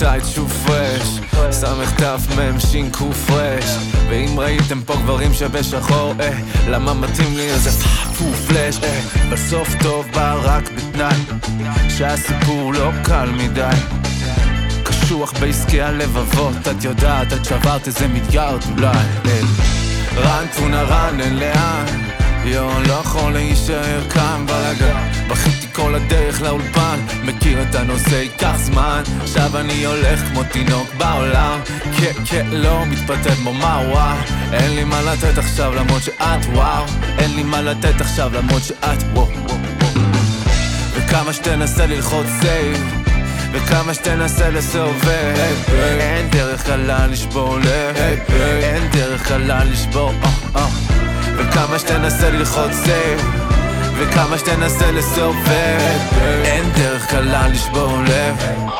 טייט שוב פרש, סמך תף מם שינקו פרש. ואם ראיתם פה גברים שבשחור, למה מתאים לי איזה פו פלש? בסוף טוב בא רק בתנאי שהסיפור לא קל מדי, קשוח בעסקי הלבבות. את יודעת, את שברת איזה מיליארד אולי. רן טונה רן, אין לאן, לא יכול להישאר כאן בלגן. בכיתי כל הדרך לאולפן, מכיר את הנושא, ייקח זמן. עכשיו אני הולך כמו תינוק בעולם, כן, לא מתפתת כמו וואו. אין לי מה לתת עכשיו למרות שאת וואו, אין לי מה לתת עכשיו למרות שאת וואו. וכמה שתנסה ללחוץ סייב, וכמה שתנסה לסובב, אין דרך קלה לשבור לב, אין דרך קלה לשבור. וכמה שתנסה ללחוץ סייב, וכמה שתנסה לסובב, אין דרך קלה לשבור לב.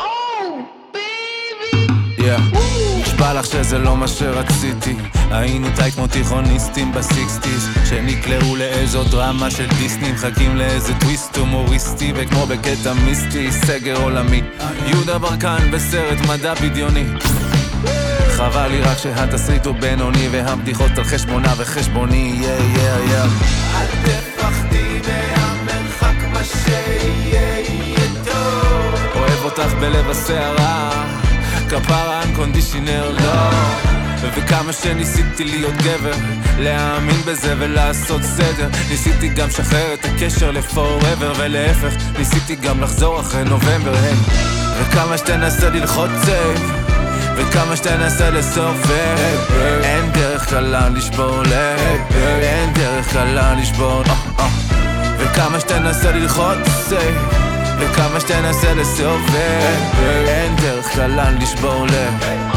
נשבע לך שזה לא מה שרציתי, היינו טייט כמו תיכוניסטים בסיקסטיז שנקלעו לאיזו דרמה של דיסני, מחכים לאיזה טוויסט הומוריסטי, וכמו בקטע מיסטי סגר עולמי, יהודה ברקן בסרט מדע בדיוני. חבל לי רק שהתסריט הוא בינוני, והבדיחות על חשבונה וחשבוני. אל תפחדי מהמרחק, מה שיהיה יהיה טוב. אוהב אותך בלב הסערה, כפרה אנקונדישיונר לא. וכמה שניסיתי להיות גבר, להאמין בזה ולעשות סדר, ניסיתי גם שחרר את הקשר לפוראבר, ולהפך ניסיתי גם לחזור אחרי נובמבר. וכמה שתנסה ללחוץ סייב, וכמה שתנסה לסובב, אין דרך קלה לשבור לב, אין דרך קלה לשבור. וכמה שתנסה ללחוץ סייב, וכמה שתנסה לסובב, אין דרך קלה לשבור לב.